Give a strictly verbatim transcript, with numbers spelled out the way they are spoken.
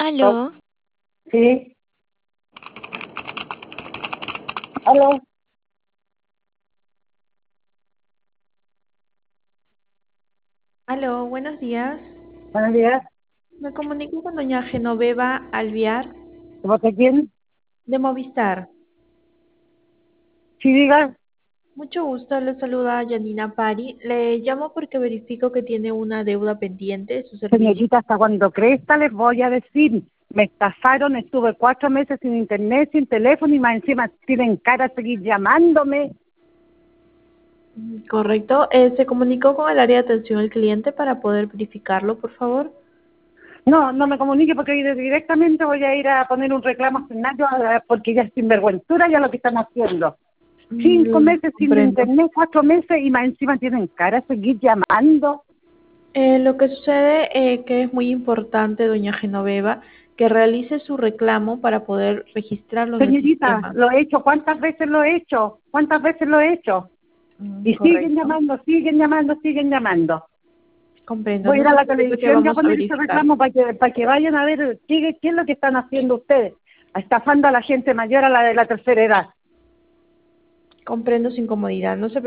Oh, Aló, sí. Aló. Aló, buenos días. Buenos días. Me comunico con doña Genoveva Alviar ¿Cómo te quién? de Movistar. Sí, diga. Mucho gusto, le saluda Janina Pari. Le llamo porque verifico que tiene una deuda pendiente de su servicio. Señorita, hasta cuando crezca les voy a decir. Me estafaron, estuve cuatro meses sin internet, sin teléfono y más encima tienen cara de seguir llamándome. Mm, Correcto. Eh, ¿se comunicó con el área de atención al cliente para poder verificarlo, por favor? No, no me comunique porque directamente voy a ir a poner un reclamo a Ignacio eh, porque ya es sinvergüentura ya lo que están haciendo. Cinco Mm, meses sin comprendo. internet, cuatro meses y más encima tienen cara de seguir llamando. Eh, lo que sucede es que es muy importante, doña Genoveva, que realice su reclamo para poder registrarlo en el Señorita, sistema. lo he hecho, ¿cuántas veces lo he hecho? ¿Cuántas veces lo he hecho? Mm, Y siguen correcto. llamando, siguen llamando, siguen llamando. Comprendo. Voy a No ir a se la preocupe que televisión ya a vamos a poner ese verificar. reclamo para que, para que vayan a ver qué, qué es lo que están haciendo ustedes. Estafando a la gente mayor, a la de la tercera edad. Comprendo su incomodidad. No se